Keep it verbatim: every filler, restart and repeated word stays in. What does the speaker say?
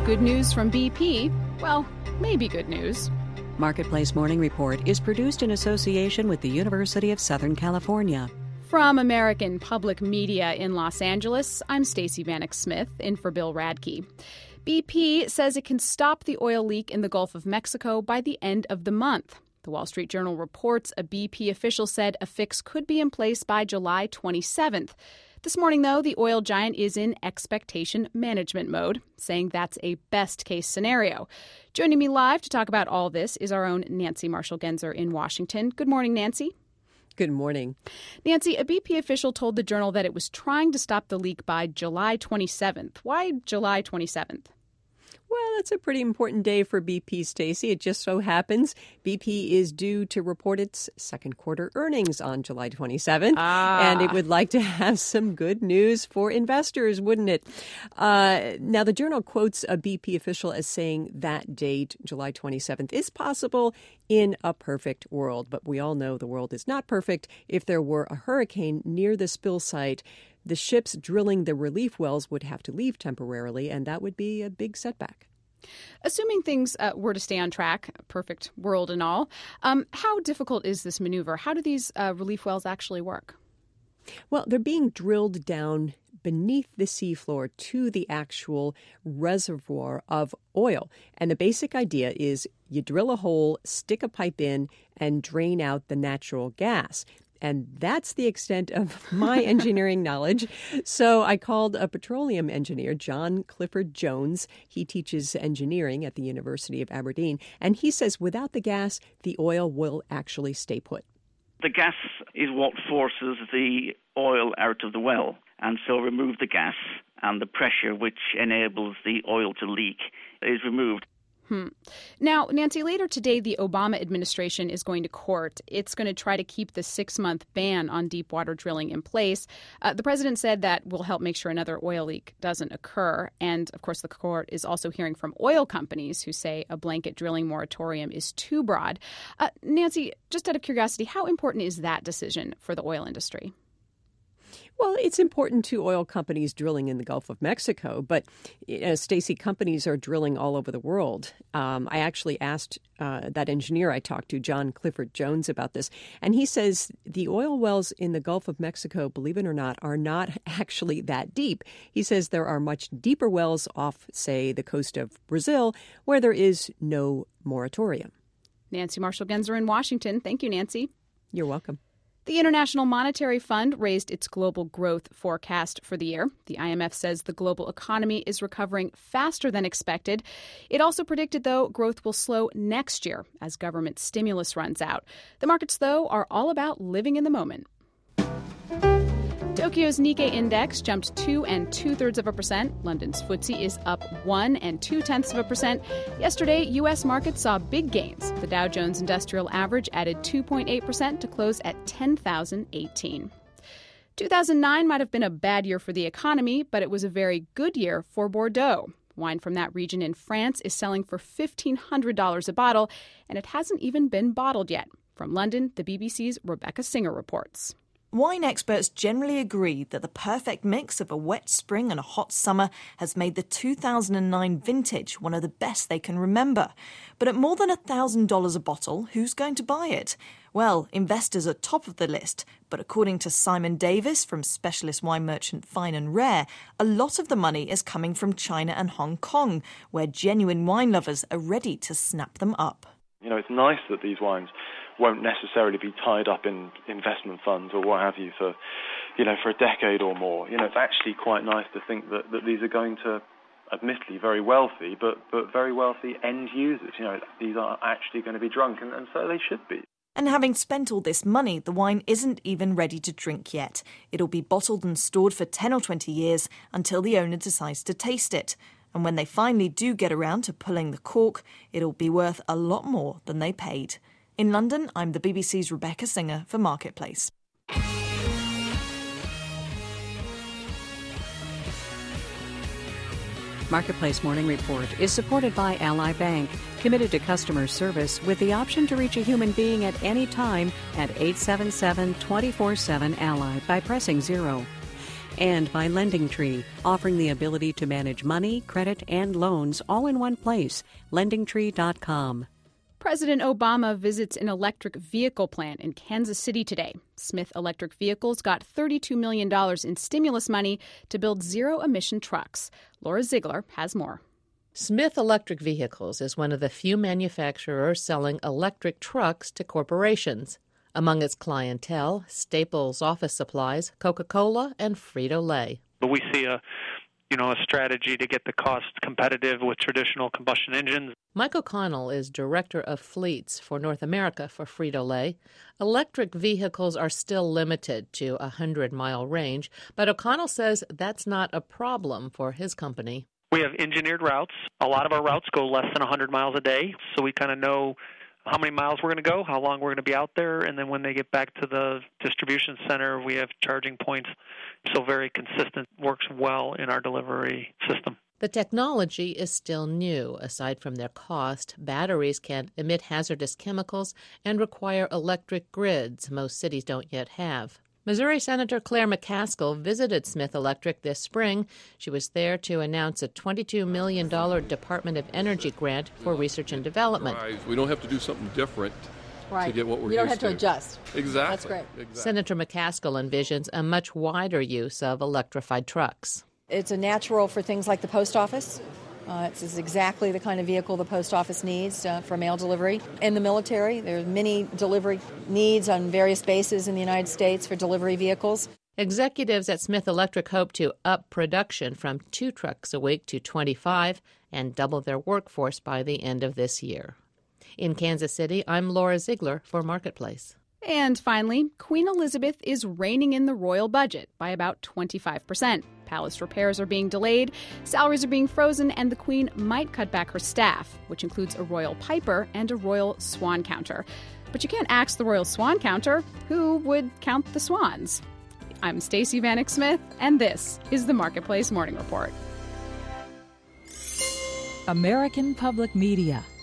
Good news from B P? Well, maybe good news. Marketplace Morning Report is produced in association with the University of Southern California. From American Public Media in Los Angeles, I'm Stacey Vanek Smith, in for Bill Radke. B P says it can stop the oil leak in the Gulf of Mexico by the end of the month. The Wall Street Journal reports a B P official said a fix could be in place by July twenty-seventh. This morning, though, the oil giant is in expectation management mode, saying that's a best-case scenario. Joining me live to talk about all this is our own Nancy Marshall-Genzer in Washington. Good morning, Nancy. Good morning. Nancy, a B P official told the Journal that it was trying to stop the leak by July twenty-seventh. Why July twenty-seventh? Well, it's a pretty important day for B P, Stacey. It just so happens B P is due to report its second quarter earnings on July twenty-seventh. Ah. And it would like to have some good news for investors, wouldn't it? Uh, now, the Journal quotes a B P official as saying that date, July twenty-seventh, is possible in a perfect world. But we all know the world is not perfect. If there were a hurricane near the spill site, the ships drilling the relief wells would have to leave temporarily, and that would be a big setback. Assuming things uh, were to stay on track, perfect world and all, um, how difficult is this maneuver? How do these uh, relief wells actually work? Well, they're being drilled down beneath the seafloor to the actual reservoir of oil. And the basic idea is you drill a hole, stick a pipe in, and drain out the natural gas. And that's the extent of my engineering knowledge. So I called a petroleum engineer, John Clifford Jones. He teaches engineering at the University of Aberdeen. And he says without the gas, the oil will actually stay put. The gas is what forces the oil out of the well. And so remove the gas, and the pressure which enables the oil to leak is removed. Hmm. Now, Nancy, later today, the Obama administration is going to court. It's going to try to keep the six-month ban on deep water drilling in place. Uh, the president said that will help make sure another oil leak doesn't occur. And, of course, the court is also hearing from oil companies who say a blanket drilling moratorium is too broad. Uh, Nancy, just out of curiosity, how important is that decision for the oil industry? Well, it's important to oil companies drilling in the Gulf of Mexico, but you know, Stacey, companies are drilling all over the world. Um, I actually asked uh, that engineer I talked to, John Clifford Jones, about this, and he says the oil wells in the Gulf of Mexico, believe it or not, are not actually that deep. He says there are much deeper wells off, say, the coast of Brazil, where there is no moratorium. Nancy Marshall-Genzer in Washington. Thank you, Nancy. You're welcome. The International Monetary Fund raised its global growth forecast for the year. The I M F says the global economy is recovering faster than expected. It also predicted, though, growth will slow next year as government stimulus runs out. The markets, though, are all about living in the moment. Tokyo's Nikkei index jumped two and two-thirds of a percent. London's F T S E is up one and two-tenths of a percent. Yesterday, U S markets saw big gains. The Dow Jones Industrial Average added two point eight percent to close at ten thousand eighteen. two thousand nine might have been a bad year for the economy, but it was a very good year for Bordeaux. Wine from that region in France is selling for fifteen hundred dollars a bottle, and it hasn't even been bottled yet. From London, the B B C's Rebecca Singer reports. Wine experts generally agree that the perfect mix of a wet spring and a hot summer has made the two thousand nine vintage one of the best they can remember. But at more than one thousand dollars a bottle, who's going to buy it? Well, investors are top of the list, but according to Simon Davis from specialist wine merchant Fine and Rare, a lot of the money is coming from China and Hong Kong, where genuine wine lovers are ready to snap them up. You know, it's nice that these wines won't necessarily be tied up in investment funds or what have you for, you know, for a decade or more. You know, it's actually quite nice to think that, that these are going to, admittedly, very wealthy, but, but very wealthy end users. You know, these are actually going to be drunk, and, and so they should be. And having spent all this money, the wine isn't even ready to drink yet. It'll be bottled and stored for ten or twenty years until the owner decides to taste it. And when they finally do get around to pulling the cork, it'll be worth a lot more than they paid. In London, I'm the B B C's Rebecca Singer for Marketplace. Marketplace Morning Report is supported by Ally Bank, committed to customer service with the option to reach a human being at any time at eight seven seven, two four seven, A L L Y by pressing zero. And by LendingTree, offering the ability to manage money, credit, and loans all in one place. lending tree dot com. President Obama visits an electric vehicle plant in Kansas City today. Smith Electric Vehicles got thirty-two million dollars in stimulus money to build zero-emission trucks. Laura Ziegler has more. Smith Electric Vehicles is one of the few manufacturers selling electric trucks to corporations. Among its clientele, Staples Office Supplies, Coca-Cola, and Frito-Lay. But we see a, you know, a strategy to get the cost competitive with traditional combustion engines. Mike O'Connell is Director of Fleets for North America for Frito-Lay. Electric vehicles are still limited to a hundred-mile range, but O'Connell says that's not a problem for his company. We have engineered routes. A lot of our routes go less than one hundred miles a day, so we kind of know how many miles we're going to go, how long we're going to be out there, and then when they get back to the distribution center, we have charging points. So very consistent, works well in our delivery system. The technology is still new. Aside from their cost, batteries can emit hazardous chemicals and require electric grids most cities don't yet have. Missouri Senator Claire McCaskill visited Smith Electric this spring. She was there to announce a twenty-two million dollars Department of Energy grant for research and development. We don't have to do something different right. to get what we're You don't used have to adjust. Exactly. That's great. Exactly. Senator McCaskill envisions a much wider use of electrified trucks. It's a natural for things like the post office. Uh, it's exactly the kind of vehicle the post office needs uh, for mail delivery. In the military, there are many delivery needs on various bases in the United States for delivery vehicles. Executives at Smith Electric hope to up production from two trucks a week to twenty-five and double their workforce by the end of this year. In Kansas City, I'm Laura Ziegler for Marketplace. And finally, Queen Elizabeth is reining in the royal budget by about twenty-five percent. Palace repairs are being delayed, salaries are being frozen, and the Queen might cut back her staff, which includes a royal piper and a royal swan counter. But you can't ask the royal swan counter who would count the swans. I'm Stacey Vanek Smith, and this is the Marketplace Morning Report. American Public Media